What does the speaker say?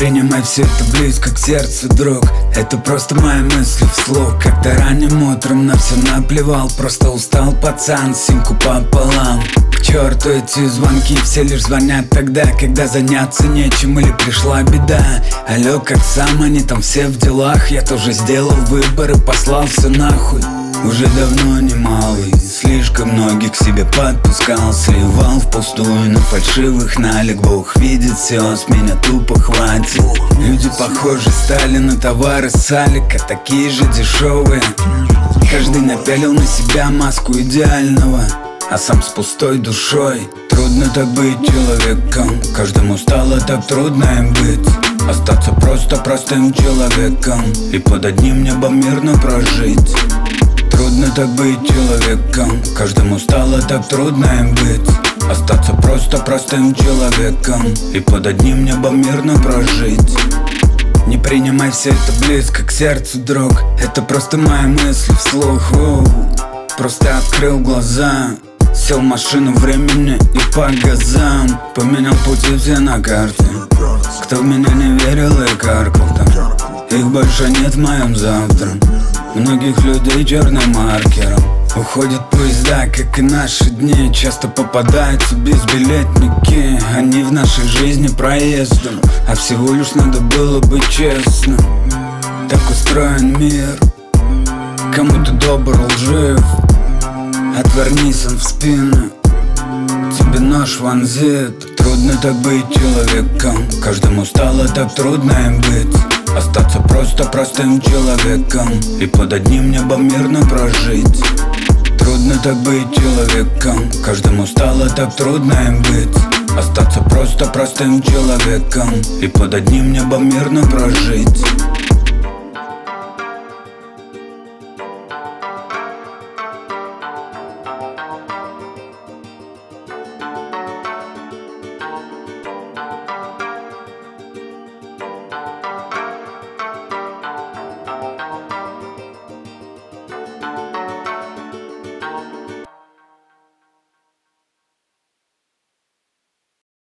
принимай все это близко к сердцу, друг. Это просто мои мысли вслух. Как-то ранним утром на все наплевал. Просто устал пацан, симку пополам. К черту эти звонки, все лишь звонят тогда, когда заняться нечем или пришла беда. Алло, как сам, они там все в делах. Я тоже сделал выбор и послал все нахуй. Уже давно не малый, слишком многих к себе подпускал. Сливал впустую на фальшивых налик. Бог видит все, с меня тупо хватит. Люди похожи стали на товары с Алика, такие же дешевые. Каждый напялил на себя маску идеального, а сам с пустой душой. Трудно так быть человеком, каждому стало так трудно им быть. Остаться просто простым человеком и под одним небом мирно прожить. Трудно так быть человеком, каждому стало так трудно им быть. Остаться просто простым человеком и под одним небом мирно прожить. Не принимай все это близко к сердцу, друг. Это просто мои мысли вслух. Просто открыл глаза, сел в машину времени и по газам. Поменял пути все на карте. Кто в меня не верил и каркал там, их больше нет в моем завтра. Многих людей черным маркером. Уходят поезда, как и наши дни. Часто попадаются безбилетники. Они в нашей жизни проездом, а всего лишь надо было быть честным. Так устроен мир. Кому-то добр, лжив. Отвернись он в спину, тебе нож вонзит. Трудно так быть человеком, каждому стало так трудно им быть. Остаться просто простым человеком и под одним небом мирно прожить. Трудно так быть человеком, каждому стало так трудно им быть. Остаться просто простым человеком и под одним небом мирно прожить.